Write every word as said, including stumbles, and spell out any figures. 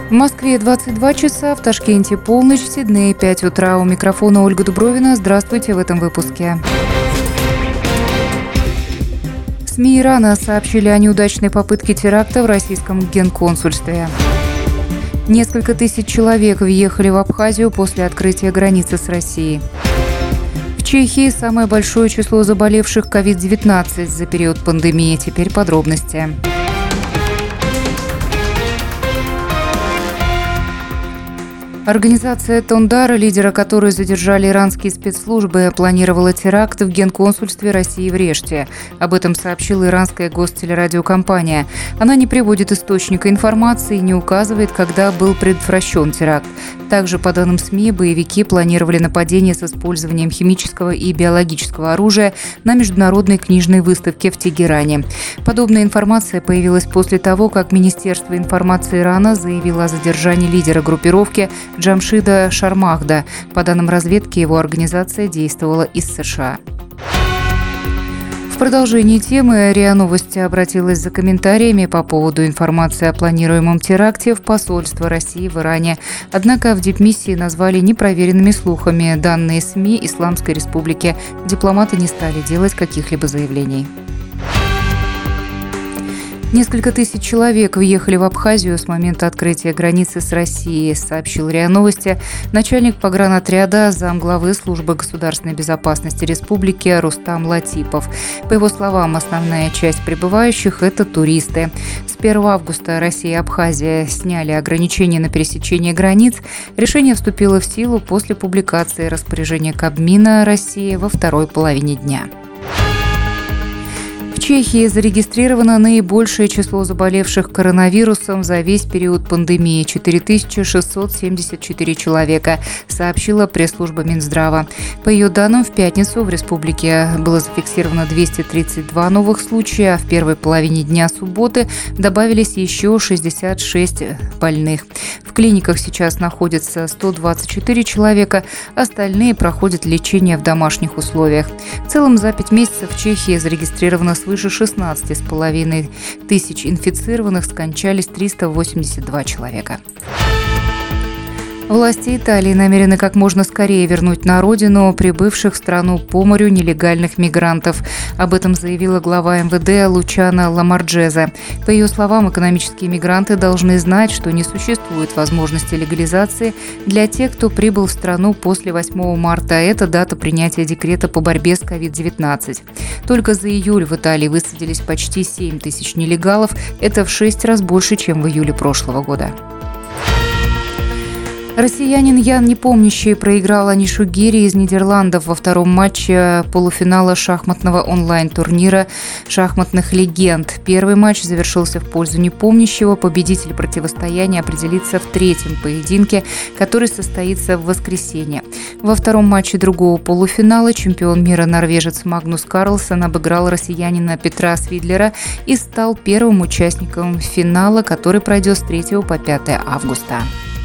В Москве двадцать два часа, в Ташкенте полночь, в Сиднее пять утра. У микрофона Ольга Дубровина. Здравствуйте в этом выпуске. СМИ Ирана сообщили о неудачной попытке теракта в российском генконсульстве. Несколько тысяч человек въехали в Абхазию после открытия границы с Россией. В Чехии самое большое число заболевших ковид девятнадцать за период пандемии. Теперь подробности. Организация Тондар, лидера которой задержали иранские спецслужбы, планировала теракт в генконсульстве России в Реште. Об этом сообщила иранская гостелерадиокомпания. Она не приводит источника информации и не указывает, когда был предотвращен теракт. Также, по данным СМИ, боевики планировали нападение с использованием химического и биологического оружия на международной книжной выставке в Тегеране. Подобная информация появилась после того, как Министерство информации Ирана заявило о задержании лидера группировки Джамшида Шармахда. По данным разведки, его организация действовала из США. В продолжении темы РИА Новости обратилась за комментариями по поводу информации о планируемом теракте в посольство России в Иране. Однако в дипмиссии назвали непроверенными слухами данные СМИ Исламской Республики. Дипломаты не стали делать каких-либо заявлений. Несколько тысяч человек въехали в Абхазию с момента открытия границы с Россией, сообщил РИА Новости начальник погранотряда, замглавы службы государственной безопасности республики Рустам Латипов. По его словам, основная часть прибывающих – это туристы. С первого августа Россия и Абхазия сняли ограничения на пересечение границ. Решение вступило в силу после публикации распоряжения Кабмина России во второй половине дня. В Чехии зарегистрировано наибольшее число заболевших коронавирусом за весь период пандемии – четыре тысячи шестьсот семьдесят четыре человека, сообщила пресс-служба Минздрава. По ее данным, в пятницу в республике было зафиксировано двести тридцать два новых случая, а в первой половине дня субботы добавились еще шестьдесят шесть больных. В клиниках сейчас находится сто двадцать четыре человека, остальные проходят лечение в домашних условиях. В целом за пять месяцев в Чехии зарегистрировано свыше шестнадцать с половиной тысяч инфицированных, скончались триста восемьдесят два человека. Власти Италии намерены как можно скорее вернуть на родину прибывших в страну по морю нелегальных мигрантов. Об этом заявила глава эм вэ дэ Лучано Ламорджеза. По ее словам, экономические мигранты должны знать, что не существует возможности легализации для тех, кто прибыл в страну после восьмого марта. Это дата принятия декрета по борьбе с ковид девятнадцать. Только за июль в Италии высадились почти семь тысяч нелегалов. Это в шесть раз больше, чем в июле прошлого года. Россиянин Ян Непомнящий проиграл Анишу Гири из Нидерландов во втором матче полуфинала шахматного онлайн-турнира «Шахматных легенд». Первый матч завершился в пользу Непомнящего. Победитель противостояния определится в третьем поединке, который состоится в воскресенье. Во втором матче другого полуфинала чемпион мира норвежец Магнус Карлсон обыграл россиянина Петра Свидлера и стал первым участником финала, который пройдет с третьего по пятое августа.